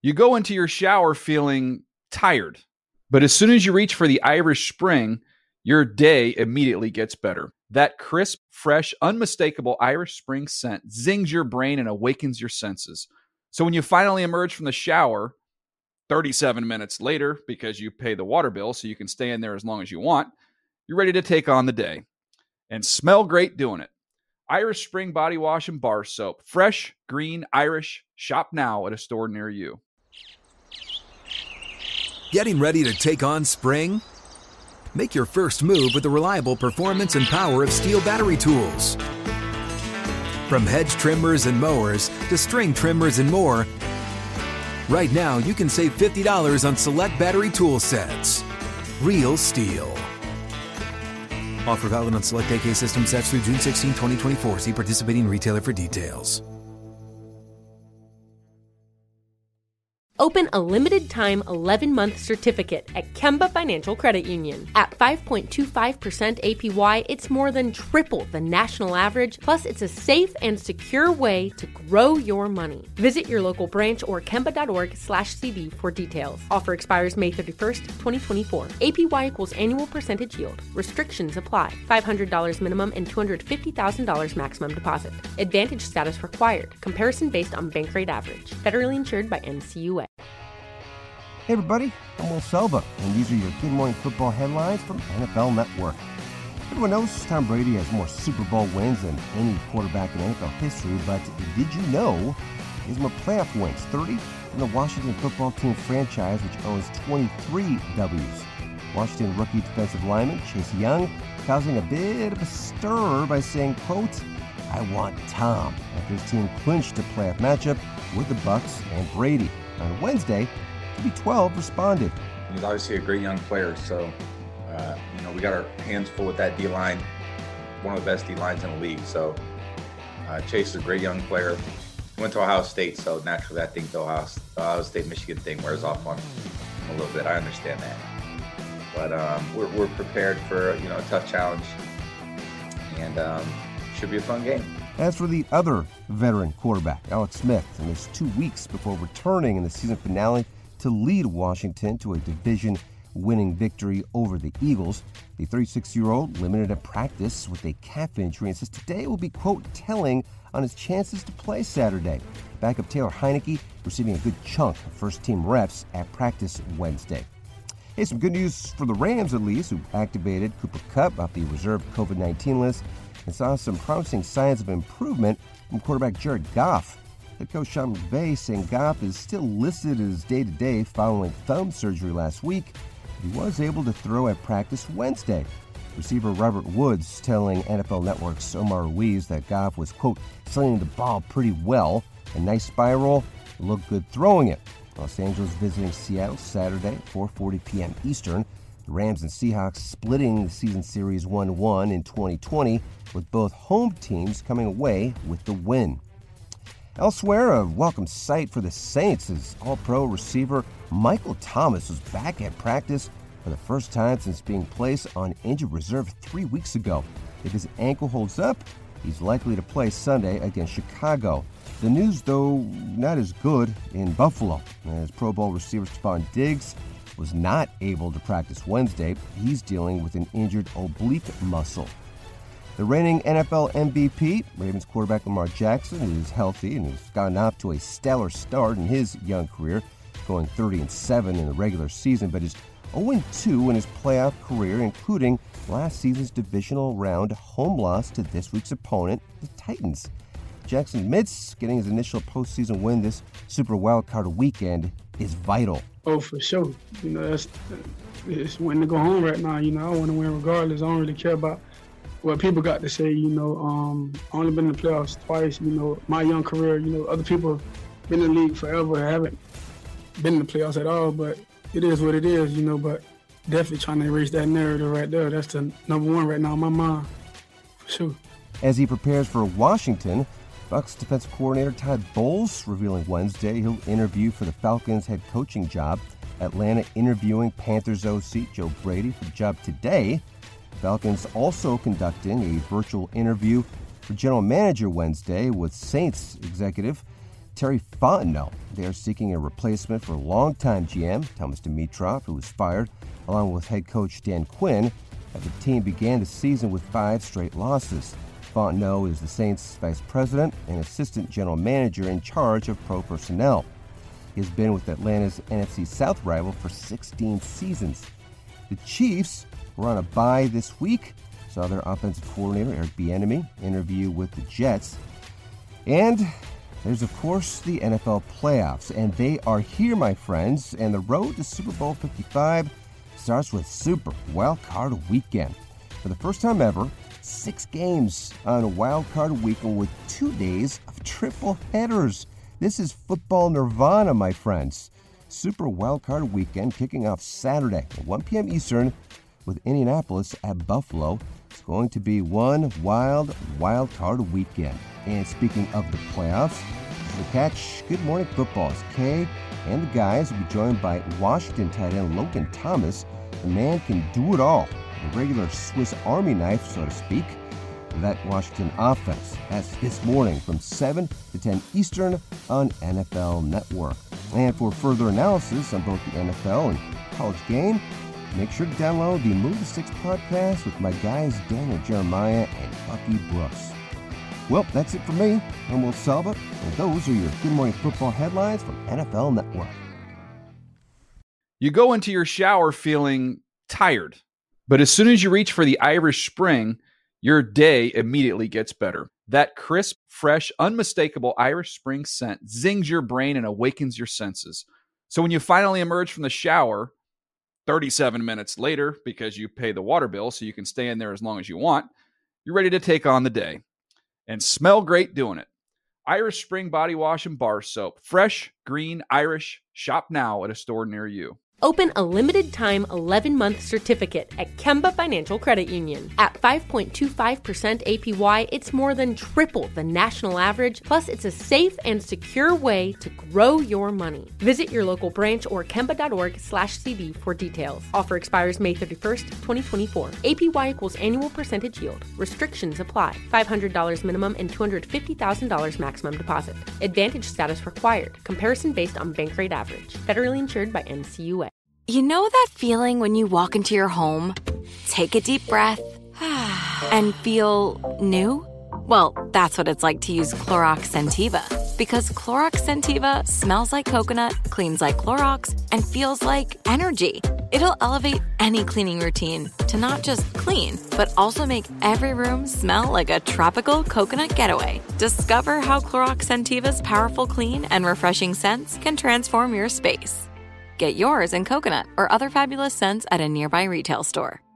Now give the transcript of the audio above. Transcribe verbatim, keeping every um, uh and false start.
You go into your shower feeling tired, but as soon as you reach for the Irish Spring, your day immediately gets better. That crisp, fresh, unmistakable Irish Spring scent zings your brain and awakens your senses. So when you finally emerge from the shower, thirty-seven minutes later, because you pay the water bill so you can stay in there as long as you want, you're ready to take on the day and smell great doing it. Irish Spring Body Wash and Bar Soap. Fresh, green, Irish. Shop now at a store near you. Getting ready to take on spring? Make your first move with the reliable performance and power of Steel battery tools. From hedge trimmers and mowers to string trimmers and more, right now you can save fifty dollars on select battery tool sets. Real Steel. Offer valid on select A K system sets through June sixteenth, twenty twenty-four. See participating retailer for details. Open a limited-time eleven-month certificate at Kemba Financial Credit Union. At five point two five percent A P Y, it's more than triple the national average, plus it's a safe and secure way to grow your money. Visit your local branch or kemba.org slash CD for details. Offer expires May thirty-first, twenty twenty-four. A P Y equals annual percentage yield. Restrictions apply. five hundred dollars minimum and two hundred fifty thousand dollars maximum deposit. Advantage status required. Comparison based on bank rate average. Federally insured by N C U A. Hey everybody, I'm Will Selva, and these are your Good Morning Football headlines from N F L Network. Everyone knows Tom Brady has more Super Bowl wins than any quarterback in N F L history, but did you know he has more playoff wins, thirty, than the Washington football team franchise, which owns twenty-three W's. Washington rookie defensive lineman Chase Young causing a bit of a stir by saying, quote, "I want Tom," after his team clinched a playoff matchup with the Bucs and Brady. On Wednesday, B twelve responded. He's obviously a great young player, so uh, you know we got our hands full with that D-line, one of the best D-lines in the league. So uh, Chase is a great young player. He went to Ohio State, so naturally that thing, the Ohio, the Ohio State-Michigan thing wears off on him a little bit. I understand that, but um, we're, we're prepared for you know a tough challenge, and um, should be a fun game. As for the other veteran quarterback, Alex Smith, and there's two weeks before returning in the season finale to lead Washington to a division-winning victory over the Eagles. The thirty-six-year-old limited at practice with a calf injury and says today will be, quote, telling on his chances to play Saturday. Backup Taylor Heineke receiving a good chunk of first-team reps at practice Wednesday. Hey, some good news for the Rams, at least, who activated Cooper Kupp off the reserve COVID nineteen list and saw some promising signs of improvement from quarterback Jared Goff. Head coach Sean McVay saying Goff is still listed as day-to-day following thumb surgery last week. He was able to throw at practice Wednesday. Receiver Robert Woods telling N F L Network's Omar Ruiz that Goff was, quote, slinging the ball pretty well. A nice spiral, looked good throwing it. Los Angeles visiting Seattle Saturday at four forty p.m. Eastern. The Rams and Seahawks splitting the season series one one in twenty twenty, with both home teams coming away with the win. Elsewhere, a welcome sight for the Saints as All-Pro receiver Michael Thomas was back at practice for the first time since being placed on injured reserve three weeks ago. If his ankle holds up, he's likely to play Sunday against Chicago. The news, though, not as good in Buffalo, as Pro Bowl receiver Stephon Diggs was not able to practice Wednesday. He's dealing with an injured oblique muscle. The reigning N F L M V P, Ravens quarterback Lamar Jackson, is healthy and has gotten off to a stellar start in his young career, going thirty and seven in the regular season, but is oh and two in his playoff career, including last season's divisional round home loss to this week's opponent, the Titans. Jackson admits getting his initial postseason win this Super Wildcard weekend is vital. Oh, for sure. You know, that's it's winning to go home right now. You know, I want to win regardless. I don't really care about what people got to say. You know, um, I only been in the playoffs twice. You know, my young career. You know, other people have been in the league forever, haven't been in the playoffs at all. But it is what it is. You know, but definitely trying to erase that narrative right there. That's the number one right now in my mind, for sure. As he prepares for Washington, Bucs defensive coordinator Todd Bowles revealing Wednesday he'll interview for the Falcons head coaching job. Atlanta interviewing Panthers O C Joe Brady for the job today. Falcons also conducting a virtual interview for general manager Wednesday with Saints executive Terry Fontenot. They are seeking a replacement for longtime G M Thomas Dimitroff, who was fired, along with head coach Dan Quinn, as the team began the season with five straight losses. Fontenot is the Saints' vice president and assistant general manager in charge of pro personnel. He has been with Atlanta's N F C South rival for sixteen seasons. The Chiefs were on a bye this week, saw their offensive coordinator, Eric Bieniemy, interview with the Jets. And there's, of course, the N F L playoffs, and they are here, my friends, and the road to Super Bowl fifty-five starts with Super Wild Card Weekend. For the first time ever, six games on Wild Card Weekend with two days of triple headers. This is football nirvana, my friends. Super Wild Card Weekend kicking off Saturday at one p.m. Eastern with Indianapolis at Buffalo. It's going to be one wild, wild card weekend. And speaking of the playoffs, the Catch Good Morning Football is Kay and the guys will be joined by Washington tight end Logan Thomas. The man can do it all. A regular Swiss Army knife, so to speak. That Washington offense. That's this morning from seven to ten Eastern on N F L Network. And for further analysis on both the N F L and college game, make sure to download the Move the Sticks podcast with my guys Daniel Jeremiah and Bucky Brooks. Well, that's it for me. I'm Will Selva, and those are your Good Morning Football headlines from N F L Network. You go into your shower feeling tired, but as soon as you reach for the Irish Spring, your day immediately gets better. That crisp, fresh, unmistakable Irish Spring scent zings your brain and awakens your senses. So when you finally emerge from the shower, thirty-seven minutes later, because you pay the water bill so you can stay in there as long as you want, you're ready to take on the day. And smell great doing it. Irish Spring Body Wash and Bar Soap. Fresh, green, Irish. Shop now at a store near you. Open a limited-time eleven-month certificate at Kemba Financial Credit Union. At five point two five percent A P Y, it's more than triple the national average, plus it's a safe and secure way to grow your money. Visit your local branch or kemba.org slash CD for details. Offer expires May thirty-first, twenty twenty-four. A P Y equals annual percentage yield. Restrictions apply. five hundred dollars minimum and two hundred fifty thousand dollars maximum deposit. Advantage status required. Comparison based on bank rate average. Federally insured by N C U A. You know that feeling when you walk into your home, take a deep breath, and feel new? Well, that's what it's like to use Clorox Scentiva. Because Clorox Scentiva smells like coconut, cleans like Clorox, and feels like energy. It'll elevate any cleaning routine to not just clean, but also make every room smell like a tropical coconut getaway. Discover how Clorox Scentiva's powerful clean and refreshing scents can transform your space. Get yours in coconut or other fabulous scents at a nearby retail store.